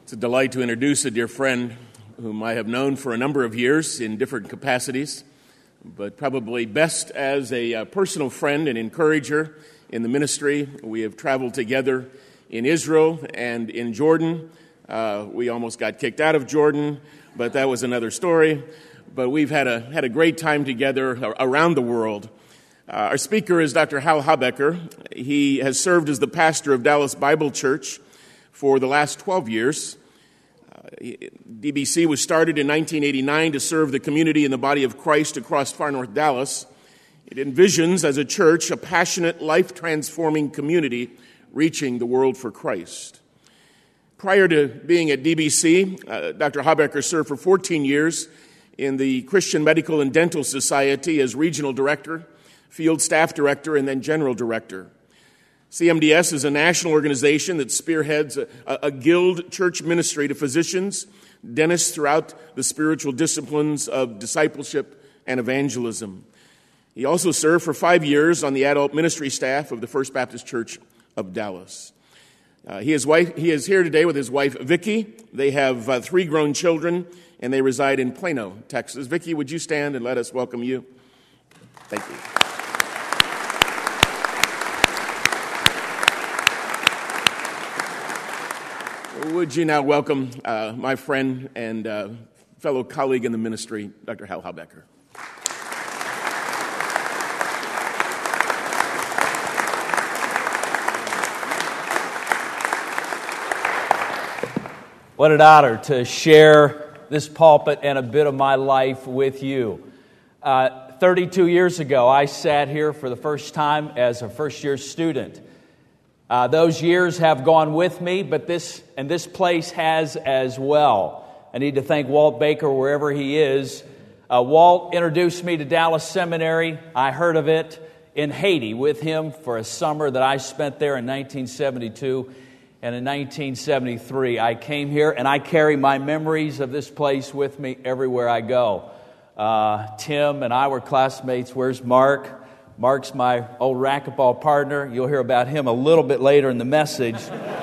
It's a delight to introduce a dear friend whom I have known for a number of years in different capacities, but probably best as a personal friend and encourager in the ministry. We have traveled together in Israel and in Jordan. We almost got kicked out of Jordan, but that was another story. But we've had a great time together around the world. Our speaker is Dr. Hal Habecker. He has served as the pastor of Dallas Bible Church for the last 12 years. DBC was started in 1989 to serve the community in the body of Christ across far north Dallas. It envisions as a church a passionate, life-transforming community reaching the world for Christ. Prior to being at DBC, Dr. Habecker served for 14 years in the Christian Medical and Dental Society as regional director, field staff director, and then general director. CMDS is a national organization that spearheads a guild church ministry to physicians, dentists throughout the spiritual disciplines of discipleship and evangelism. He also served for 5 years on the adult ministry staff of the First Baptist Church of Dallas. He is here today with his wife, Vicki. They have 3 grown children, and they reside in Plano, Texas. Vicki, would you stand and let us welcome you? Thank you. Would you now welcome my friend and fellow colleague in the ministry, Dr. Hal Habecker. What an honor to share this pulpit and a bit of my life with you. 32 years ago, I sat here for the first time as a first-year student. Those years have gone with me, but this place has as well. I need to thank Walt Baker wherever he is. Walt introduced me to Dallas Seminary. I heard of it in Haiti with him for a summer that I spent there in 1972. And in 1973, I came here, and I carry my memories of this place with me everywhere I go. Tim and I were classmates. Where's Mark? Mark's my old racquetball partner. You'll hear about him a little bit later in the message.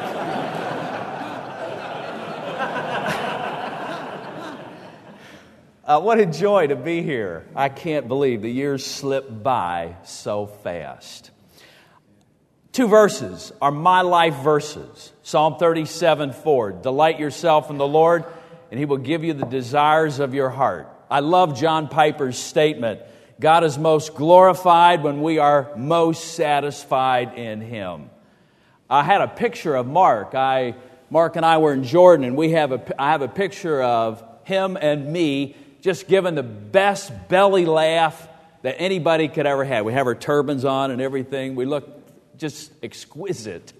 What a joy to be here. I can't believe the years slip by so fast. 2 verses are my life verses. Psalm 37:4. Delight yourself in the Lord, and He will give you the desires of your heart. I love John Piper's statement. God is most glorified when we are most satisfied in Him. I had a picture of Mark. Mark and I were in Jordan, and I have a picture of him and me just giving the best belly laugh that anybody could ever have. We have our turbans on and everything. We look just exquisite.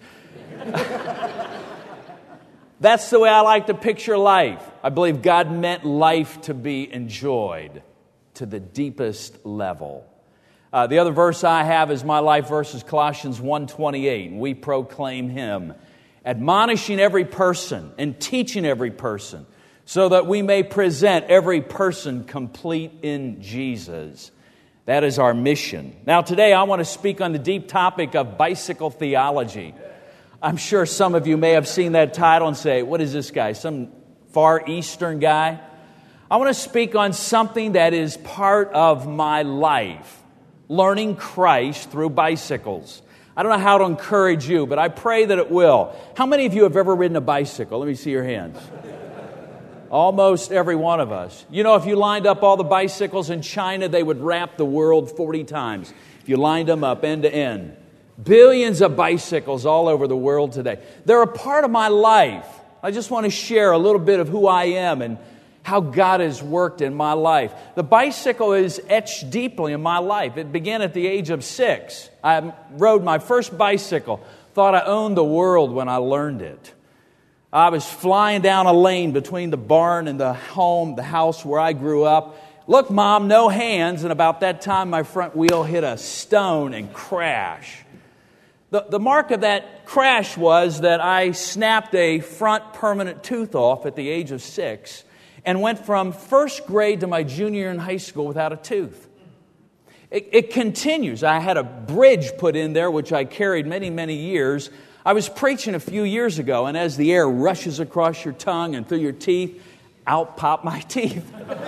That's the way I like to picture life. I believe God meant life to be enjoyed to the deepest level. The other verse I have is my life verse is Colossians 1:28. And we proclaim Him, admonishing every person and teaching every person, so that we may present every person complete in Jesus. That is our mission. Now today I want to speak on the deep topic of bicycle theology. I'm sure some of you may have seen that title and say, what is this guy? Some Far Eastern guy? I want to speak on something that is part of my life, learning Christ through bicycles. I don't know how to encourage you, but I pray that it will. How many of you have ever ridden a bicycle? Let me see your hands. Almost every one of us. You know, if you lined up all the bicycles in China, they would wrap the world 40 times. If you lined them up end to end. Billions of bicycles all over the world today. They're a part of my life. I just want to share a little bit of who I am and how God has worked in my life. The bicycle is etched deeply in my life. It began at the age of 6. I rode my first bicycle. Thought I owned the world when I learned it. I was flying down a lane between the barn and the house where I grew up. Look, Mom, no hands. And about that time, my front wheel hit a stone and crashed. The mark of that crash was that I snapped a front permanent tooth off at the age of 6 and went from first grade to my junior year in high school without a tooth. It continues. I had a bridge put in there, which I carried many, many years. I was preaching a few years ago, and as the air rushes across your tongue and through your teeth, out pop my teeth.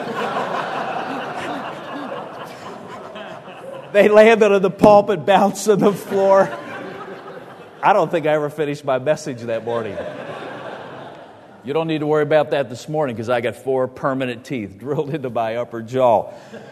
They landed on the pulpit, bounced on the floor. I don't think I ever finished my message that morning. You don't need to worry about that this morning because I got 4 permanent teeth drilled into my upper jaw.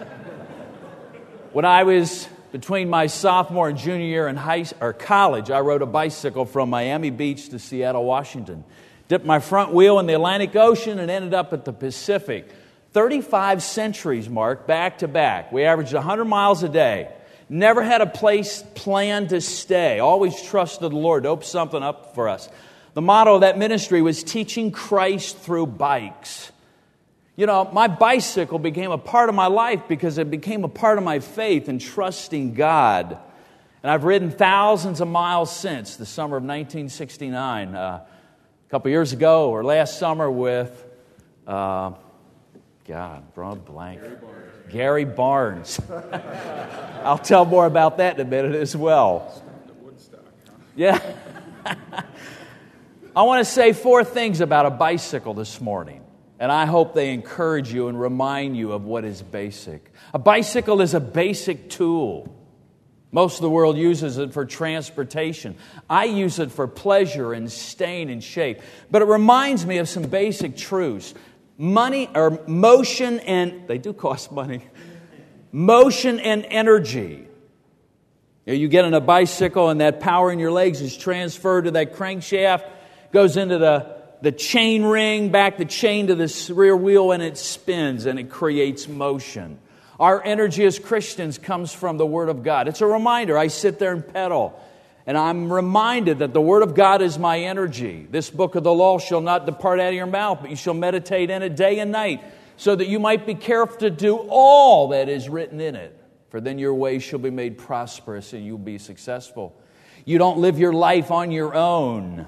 When I was between my sophomore and junior year in college, I rode a bicycle from Miami Beach to Seattle, Washington. Dipped my front wheel in the Atlantic Ocean and ended up at the Pacific. 35 centuries, Mark, back to back. We averaged 100 miles a day. Never had a place planned to stay. Always trusted the Lord to open something up for us. The motto of that ministry was teaching Christ through bikes. You know, my bicycle became a part of my life because it became a part of my faith in trusting God. And I've ridden thousands of miles since the summer of 1969. A couple years ago, or last summer with, drawing a blank. Gary Barnes. I'll tell more about that in a minute as well. Yeah. I want to say 4 things about a bicycle this morning, and I hope they encourage you and remind you of what is basic. A bicycle is a basic tool. Most of the world uses it for transportation. I use it for pleasure and staying in shape. But it reminds me of some basic truths. Motion, and they do cost money. Motion and energy. You get on a bicycle and that power in your legs is transferred to that crankshaft, goes into the chain ring, back the chain to the rear wheel, and it spins and it creates motion. Our energy as Christians comes from the Word of God. It's a reminder. I sit there and pedal, and I'm reminded that the Word of God is my energy. This book of the law shall not depart out of your mouth, but you shall meditate in it day and night, so that you might be careful to do all that is written in it. For then your ways shall be made prosperous, and you'll be successful. You don't live your life on your own.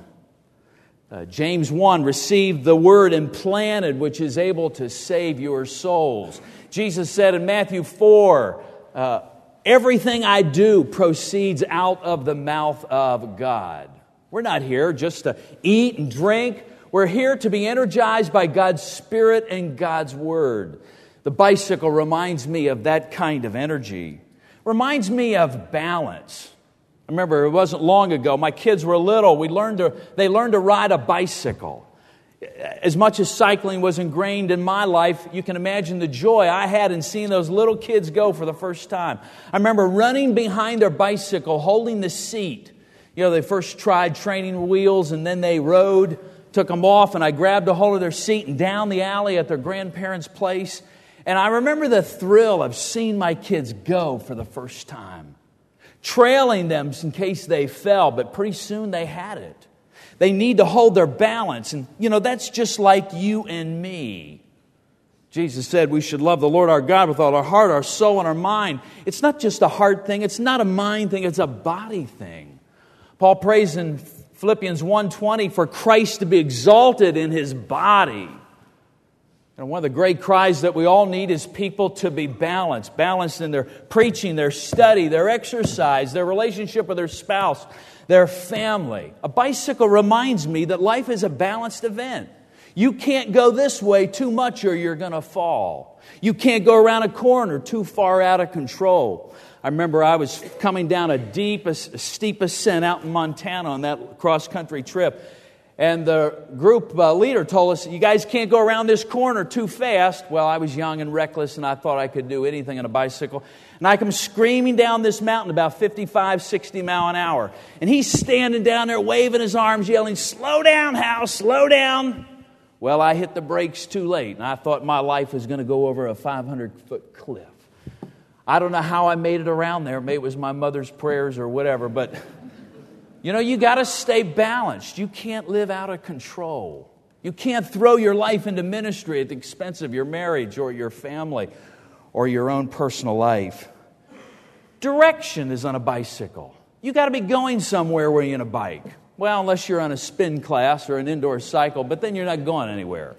James 1, receive the word implanted, which is able to save your souls. Jesus said in Matthew 4, everything I do proceeds out of the mouth of God. We're not here just to eat and drink. We're here to be energized by God's Spirit and God's Word. The bicycle reminds me of that kind of energy. Reminds me of balance. I remember it wasn't long ago. My kids were little. They learned to ride a bicycle. As much as cycling was ingrained in my life, you can imagine the joy I had in seeing those little kids go for the first time. I remember running behind their bicycle, holding the seat. You know, they first tried training wheels and then they rode, took them off, and I grabbed a hold of their seat and down the alley at their grandparents' place. And I remember the thrill of seeing my kids go for the first time. Trailing them in case they fell, but pretty soon they had it. They need to hold their balance. And, you know, that's just like you and me. Jesus said we should love the Lord our God with all our heart, our soul, and our mind. It's not just a heart thing. It's not a mind thing. It's a body thing. Paul prays in Philippians 1:20 for Christ to be exalted in His body. And one of the great cries that we all need is people to be balanced. Balanced in their preaching, their study, their exercise, their relationship with their spouse, their family. A bicycle reminds me that life is a balanced event. You can't go this way too much or you're going to fall. You can't go around a corner too far out of control. I remember I was coming down a steep ascent out in Montana on that cross-country trip. And the group leader told us, you guys can't go around this corner too fast. Well, I was young and reckless, and I thought I could do anything on a bicycle. And I come screaming down this mountain about 55, 60 mile an hour. And he's standing down there waving his arms, yelling, slow down, Hal, slow down. Well, I hit the brakes too late, and I thought my life was going to go over a 500-foot cliff. I don't know how I made it around there. Maybe it was my mother's prayers or whatever, but... You know, you got to stay balanced. You can't live out of control. You can't throw your life into ministry at the expense of your marriage or your family or your own personal life. Direction is on a bicycle. You got to be going somewhere where you're in a bike. Well, unless you're on a spin class or an indoor cycle, but then you're not going anywhere.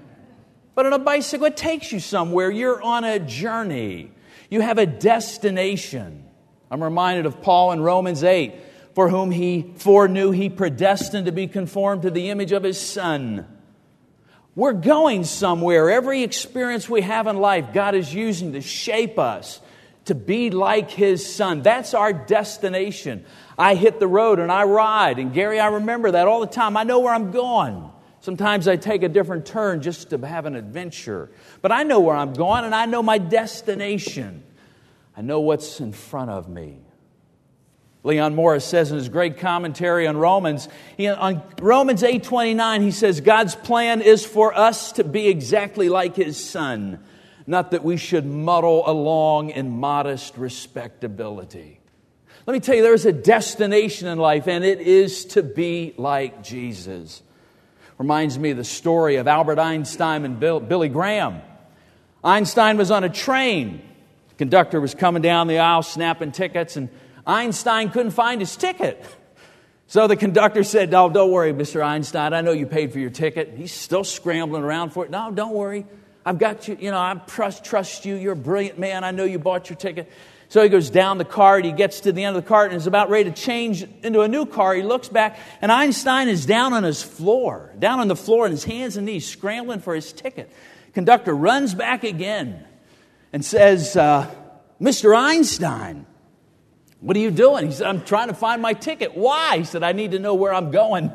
But on a bicycle, it takes you somewhere. You're on a journey. You have a destination. I'm reminded of Paul in Romans 8. for whom He foreknew, He predestined to be conformed to the image of His Son. We're going somewhere. Every experience we have in life, God is using to shape us to be like His Son. That's our destination. I hit the road and I ride. And Gary, I remember that all the time. I know where I'm going. Sometimes I take a different turn just to have an adventure. But I know where I'm going and I know my destination. I know what's in front of me. Leon Morris says in his great commentary on Romans, on Romans 8:29, he says, God's plan is for us to be exactly like His Son, not that we should muddle along in modest respectability. Let me tell you, there's a destination in life, and it is to be like Jesus. Reminds me of the story of Albert Einstein and Billy Graham. Einstein was on a train. The conductor was coming down the aisle snapping tickets, and Einstein couldn't find his ticket. So the conductor said, "No, don't worry, Mr. Einstein. I know you paid for your ticket." He's still scrambling around for it. "No, don't worry. I've got you. I trust you. You're a brilliant man. I know you bought your ticket." So he goes down the cart. He gets to the end of the cart and is about ready to change into a new car. He looks back, and Einstein is down on the floor, on his hands and knees, scrambling for his ticket. Conductor runs back again and says, "Mr. Einstein, what are you doing?" He said, "I'm trying to find my ticket." "Why?" He said, "I need to know where I'm going."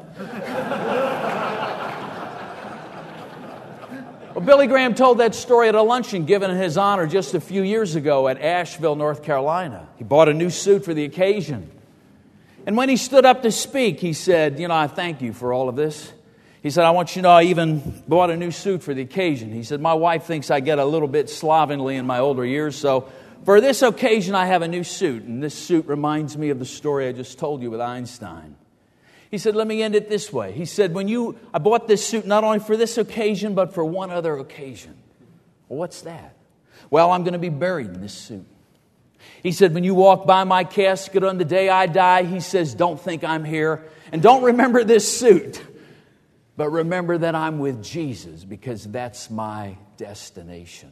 Well, Billy Graham told that story at a luncheon given in his honor just a few years ago at Asheville, North Carolina. He bought a new suit for the occasion. And when he stood up to speak, he said, "I thank you for all of this." He said, "I want you to know I even bought a new suit for the occasion." He said, "My wife thinks I get a little bit slovenly in my older years, so for this occasion I have a new suit." And this suit reminds me of the story I just told you with Einstein. He said, "Let me end it this way." He said, I bought this suit not only for this occasion, but for one other occasion." "Well, what's that?" "Well, I'm going to be buried in this suit." He said, "When you walk by my casket on the day I die," he says, "don't think I'm here. And don't remember this suit. But remember that I'm with Jesus, because that's my destination."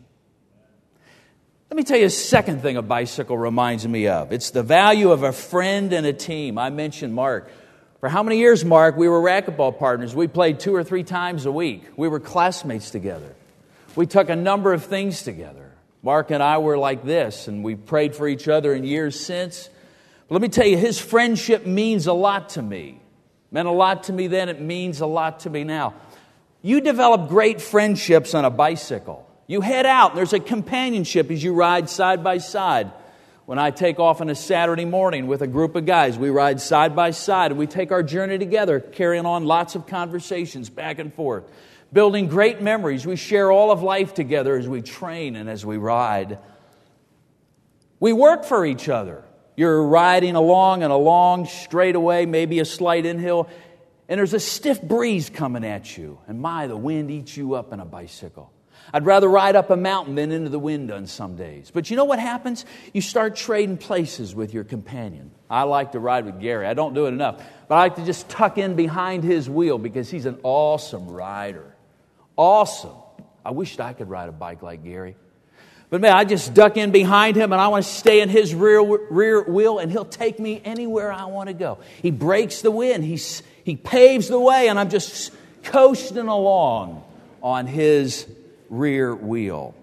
Let me tell you a second thing a bicycle reminds me of. It's the value of a friend and a team. I mentioned Mark. For how many years, Mark? We were racquetball partners. We played 2 or 3 times a week. We were classmates together. We took a number of things together. Mark and I were like this, and we prayed for each other in years since. But let me tell you, his friendship means a lot to me. Meant a lot to me then. It means a lot to me now. You develop great friendships on a bicycle. You head out, and there's a companionship as you ride side by side. When I take off on a Saturday morning with a group of guys, we ride side by side and we take our journey together, carrying on lots of conversations back and forth, building great memories. We share all of life together as we train and as we ride. We work for each other. You're riding along and a long straightaway, maybe a slight inhill, and there's a stiff breeze coming at you. And the wind eats you up on a bicycle. I'd rather ride up a mountain than into the wind on some days. But you know what happens? You start trading places with your companion. I like to ride with Gary. I don't do it enough. But I like to just tuck in behind his wheel because he's an awesome rider. Awesome. I wished I could ride a bike like Gary. But man, I just duck in behind him and I want to stay in his rear wheel, and he'll take me anywhere I want to go. He breaks the wind. He paves the way, and I'm just coasting along on his rear wheel.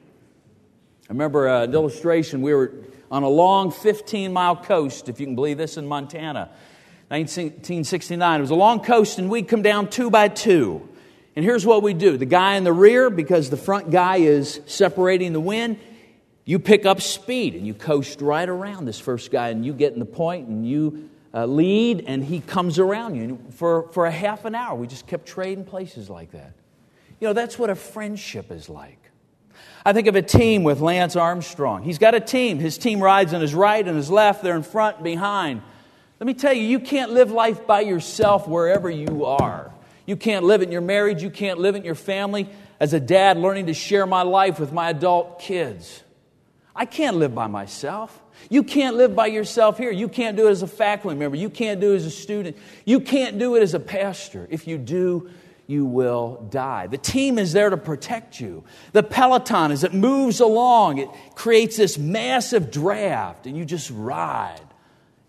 I remember an illustration. We were on a long 15-mile coast, if you can believe this, in Montana, 1969. It was a long coast, and we'd come down 2 by 2. And here's what we do. The guy in the rear, because the front guy is separating the wind, you pick up speed, and you coast right around this first guy, and you get in the point, and you lead, and he comes around you. And for a half an hour, we just kept trading places like that. That's what a friendship is like. I think of a team with Lance Armstrong. He's got a team. His team rides on his right and his left. They're in front and behind. Let me tell you, you can't live life by yourself wherever you are. You can't live it in your marriage. You can't live it in your family. As a dad, learning to share my life with my adult kids. I can't live by myself. You can't live by yourself here. You can't do it as a faculty member. You can't do it as a student. You can't do it as a pastor. If you do, you will die. The team is there to protect you. The peloton, as it moves along, it creates this massive draft, and you just ride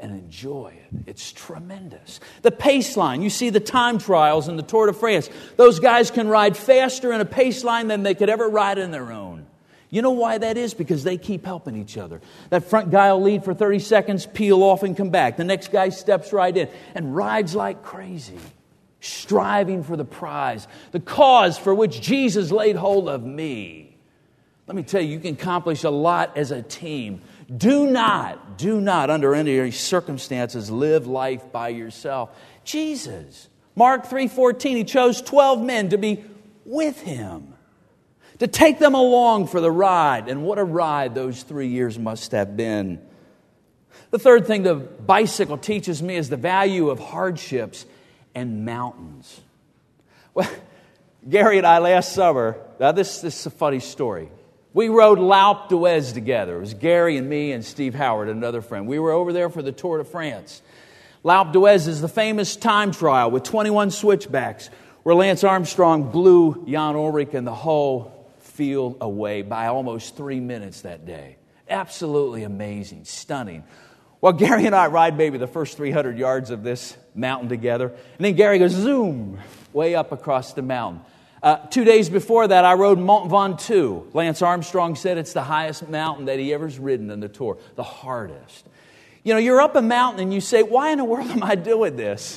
and enjoy it. It's tremendous. The pace line, you see the time trials in the Tour de France. Those guys can ride faster in a pace line than they could ever ride on their own. You know why that is? Because they keep helping each other. That front guy will lead for 30 seconds, peel off and come back. The next guy steps right in and rides like crazy, striving for the prize, the cause for which Jesus laid hold of me. Let me tell you, you can accomplish a lot as a team. Do not under any circumstances live life by yourself. Jesus, Mark 3:14, He chose 12 men to be with Him, to take them along for the ride. And what a ride those 3 years must have been. The third thing the bicycle teaches me is the value of hardships and mountains. Well, Gary and I last summer, now this is a funny story. We rode L'Alpe d'Huez together. It was Gary and me and Steve Howard, another friend. We were over there for the Tour de France. L'Alpe d'Huez is the famous time trial with 21 switchbacks where Lance Armstrong blew Jan Ullrich and the whole field away by almost 3 minutes that day. Absolutely amazing, stunning. Well, Gary and I ride maybe the first 300 yards of this mountain together. And then Gary goes zoom, way up across the mountain. 2 days before that, I rode Mont Ventoux. Lance Armstrong said it's the highest mountain that he ever's ridden in the Tour, the hardest. You know, you're up a mountain and you say, why in the world am I doing this?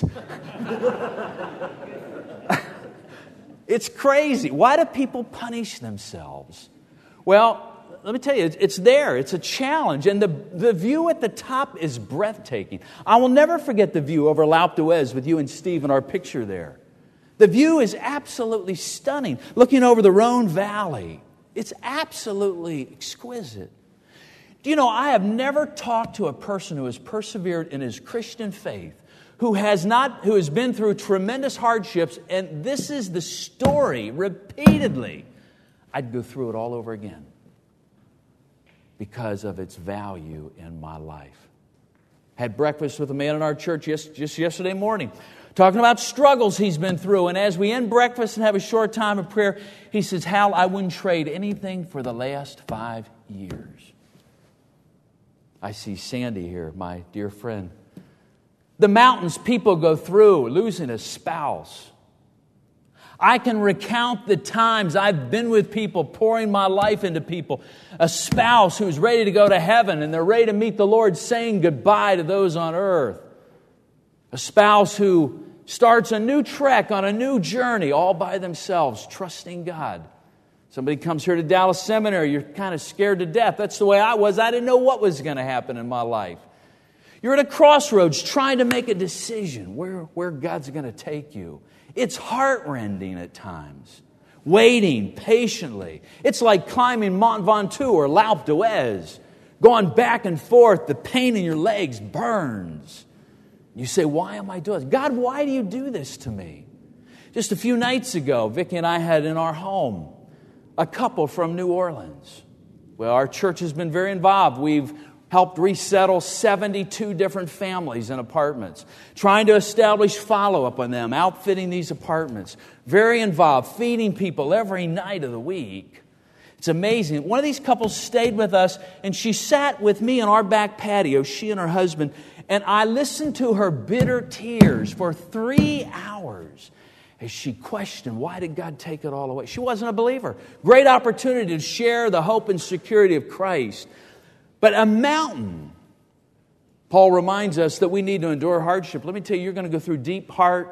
It's crazy. Why do people punish themselves? Well, let me tell you, it's there. It's a challenge. And the view at the top is breathtaking. I will never forget the view over L'Alpe d'Huez with you and Steve in our picture there. The view is absolutely stunning. Looking over the Rhone Valley, it's absolutely exquisite. Do you know, I have never talked to a person who has persevered in his Christian faith, who has been through tremendous hardships, and this is the story repeatedly. I'd go through it all over again because of its value in my life. Had breakfast with a man in our church just yesterday morning, talking about struggles he's been through. And as we end breakfast and have a short time of prayer, he says, Hal, I wouldn't trade anything for the last 5 years. I see Sandy here, my dear friend. The mountains people go through, losing a spouse. I can recount the times I've been with people, pouring my life into people. A spouse who's ready to go to heaven and they're ready to meet the Lord, saying goodbye to those on earth. A spouse who starts a new trek on a new journey all by themselves, trusting God. Somebody comes here to Dallas Seminary, you're kind of scared to death. That's the way I was. I didn't know what was going to happen in my life. You're at a crossroads trying to make a decision where God's going to take you. It's heart-rending at times. Waiting patiently. It's like climbing Mont Ventoux or L'Alpe d'Huez. Going back and forth, the pain in your legs burns. You say, why am I doing this? God, why do you do this to me? Just a few nights ago, Vicki and I had in our home a couple from New Orleans. Well, our church has been very involved. We've helped resettle 72 different families in apartments, trying to establish follow-up on them, outfitting these apartments. Very involved, feeding people every night of the week. It's amazing. One of these couples stayed with us, and she sat with me on our back patio, she and her husband, and I listened to her bitter tears for 3 hours as she questioned, why did God take it all away? She wasn't a believer. Great opportunity to share the hope and security of Christ. But a mountain, Paul reminds us that we need to endure hardship. Let me tell you, you're going to go through deep,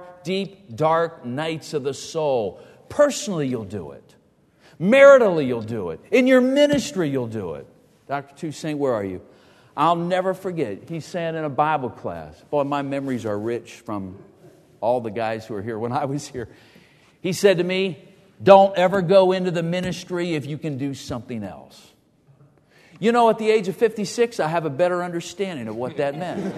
dark nights of the soul. Personally, you'll do it. Maritally, you'll do it. In your ministry, you'll do it. Dr. Toussaint, where are you? I'll never forget. He said in a Bible class, boy, my memories are rich from all the guys who were here when I was here. He said to me, don't ever go into the ministry if you can do something else. You know, at the age of 56, I have a better understanding of what that meant.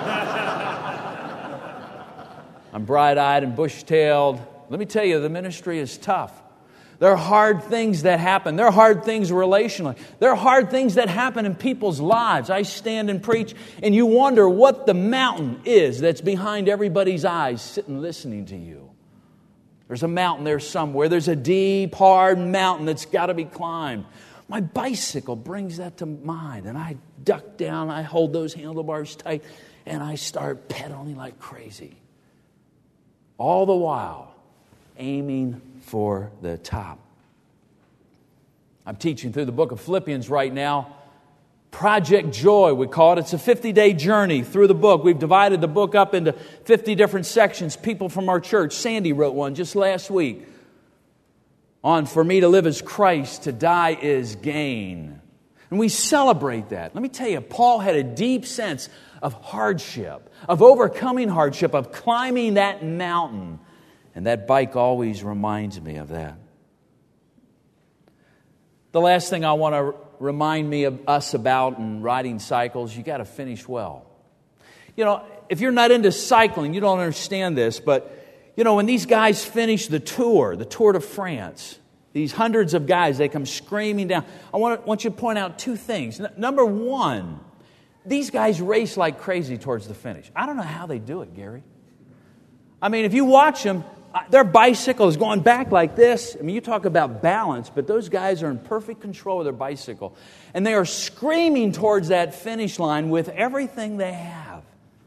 I'm bright-eyed and bush-tailed. Let me tell you, the ministry is tough. There are hard things that happen. There are hard things relationally. There are hard things that happen in people's lives. I stand and preach, and you wonder what the mountain is that's behind everybody's eyes sitting listening to you. There's a mountain there somewhere. There's a deep, hard mountain that's got to be climbed. My bicycle brings that to mind, and I duck down, I hold those handlebars tight, and I start pedaling like crazy. All the while, aiming for the top. I'm teaching through the book of Philippians right now. Project Joy, we call it. It's a 50-day journey through the book. We've divided the book up into 50 different sections. People from our church, Sandy wrote one just last week on For Me to Live is Christ, to Die is Gain. And we celebrate that. Let me tell you, Paul had a deep sense of hardship, of overcoming hardship, of climbing that mountain. And that bike always reminds me of that. The last thing I want to remind me of us about in riding cycles, you got to finish well. You know, if you're not into cycling, you don't understand this, but you know, when these guys finish the Tour de France, these hundreds of guys, they come screaming down. I want you to point out two things. Number one, these guys race like crazy towards the finish. I don't know how they do it, Gary. I mean, if you watch them, their bicycle is going back like this. I mean, you talk about balance, but those guys are in perfect control of their bicycle. And they are screaming towards that finish line with everything they have.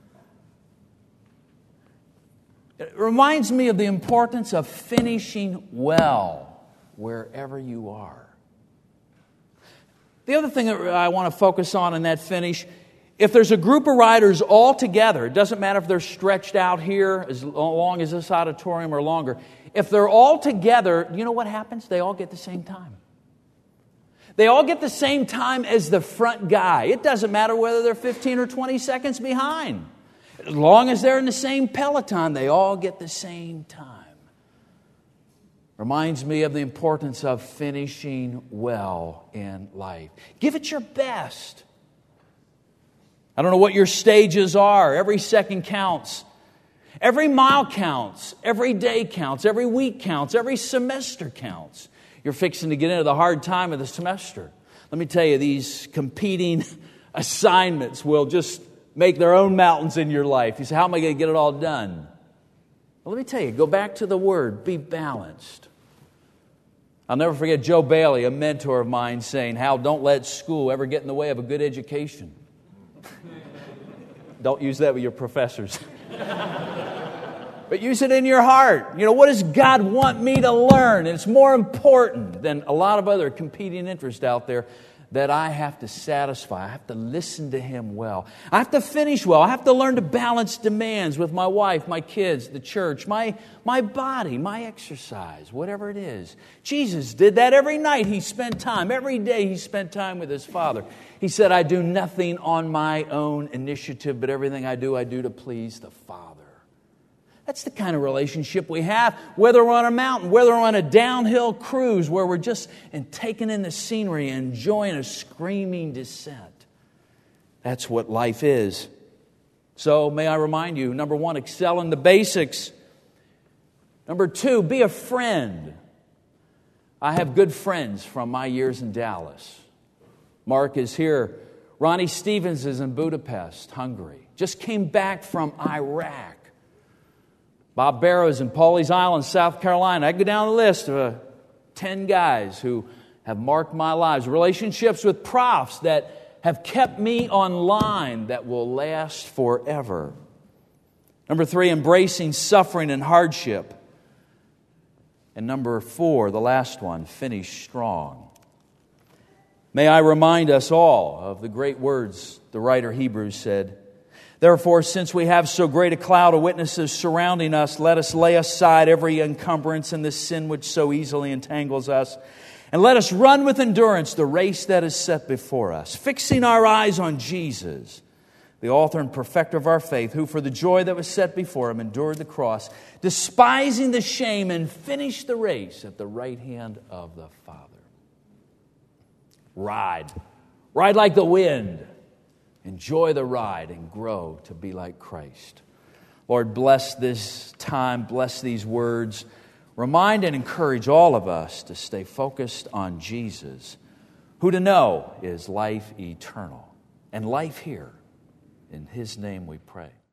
It reminds me of the importance of finishing well wherever you are. The other thing that I want to focus on in that finish, if there's a group of riders all together, it doesn't matter if they're stretched out here as long as this auditorium or longer. If they're all together, you know what happens? They all get the same time. They all get the same time as the front guy. It doesn't matter whether they're 15 or 20 seconds behind. As long as they're in the same peloton, they all get the same time. Reminds me of the importance of finishing well in life. Give it your best. I don't know what your stages are. Every second counts. Every mile counts. Every day counts. Every week counts. Every semester counts. You're fixing to get into the hard time of the semester. Let me tell you, these competing assignments will just make their own mountains in your life. You say, how am I going to get it all done? Well, let me tell you, go back to the word, be balanced. I'll never forget Joe Bailey, a mentor of mine, saying, Hal, don't let school ever get in the way of a good education. Don't use that with your professors. But use it in your heart. You know, what does God want me to learn? And it's more important than a lot of other competing interests out there that I have to satisfy. I have to listen to Him well. I have to finish well. I have to learn to balance demands with my wife, my kids, the church, my body, my exercise, whatever it is. Jesus did that every night. He spent time. Every day He spent time with His Father. He said, I do nothing on my own initiative, but everything I do to please the Father. That's the kind of relationship we have, whether we're on a mountain, whether we're on a downhill cruise, where we're just taking in the scenery, enjoying a screaming descent. That's what life is. So may I remind you, number one, excel in the basics. Number two, be a friend. I have good friends from my years in Dallas. Mark is here. Ronnie Stevens is in Budapest, Hungary. Just came back from Iraq. Bob Barrows in Pawleys Island, South Carolina. I go down the list of 10 guys who have marked my lives. Relationships with profs that have kept me online that will last forever. Number three, embracing suffering and hardship. And number four, the last one, finish strong. May I remind us all of the great words the writer Hebrews said, therefore, since we have so great a cloud of witnesses surrounding us, let us lay aside every encumbrance and the sin which so easily entangles us. And let us run with endurance the race that is set before us, fixing our eyes on Jesus, the author and perfecter of our faith, who for the joy that was set before Him endured the cross, despising the shame, and finished the race at the right hand of the Father. Ride. Ride like the wind. Enjoy the ride and grow to be like Christ. Lord, bless this time, bless these words. Remind and encourage all of us to stay focused on Jesus, who to know is life eternal and life here. In His name we pray.